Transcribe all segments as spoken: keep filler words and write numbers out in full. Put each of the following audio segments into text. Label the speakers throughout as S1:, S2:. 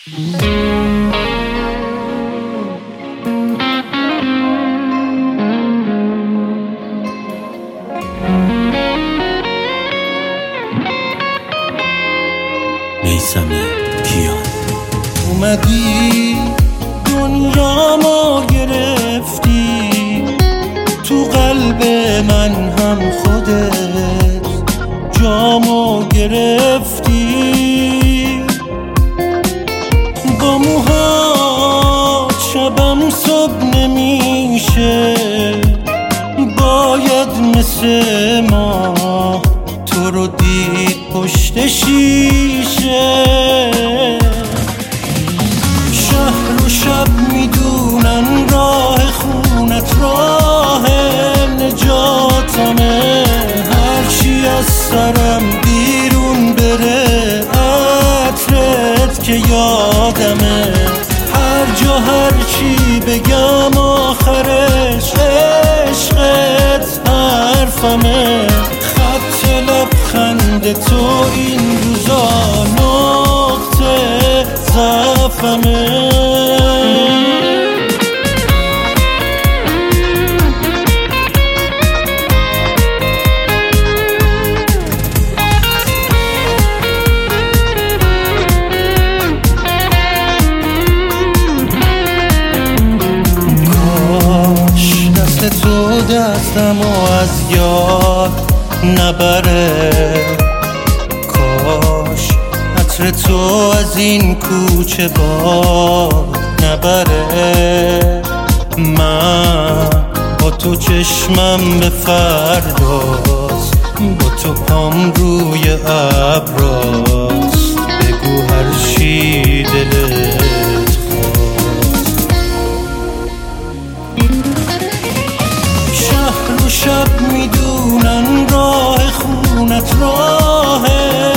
S1: میثم کیان.
S2: اومدی دنیا ما گرفتی، تو قلب من هم خودت جامو گرفتی، با موهات شبم صبح نمیشه، باید مثل ما تو رو دید پشت شیشه. شهر و شب میدونن راه خونت راه نجاتمه، هرچی از سرم بیرون بره عطرت که یادمه، هر جا هرچی بگم آخرش عشقت حرفمه، خط لبخند تو این روزا نقطه ضعفمه. تو دستمو از یاد نبره، کاش عطر تو از این کوچه باد نبره، من با تو چشمم به فرداست، با تو پام روی ابراست، بگو هر چی دلت خواست. شهر و شب میدونن راه خونت راه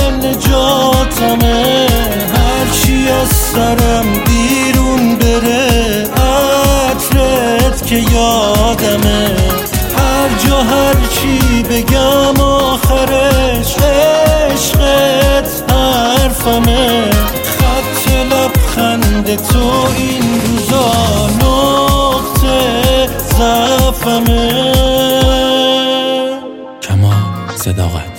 S2: نجاتمه، هرچی از سرم بیرون بره عطرت که یادمه، هر جا هرچی بگم آخرش عشقت حرفمه، خط لبخند تو این روزا نقطه ضعفمه.
S1: کمال صداقت.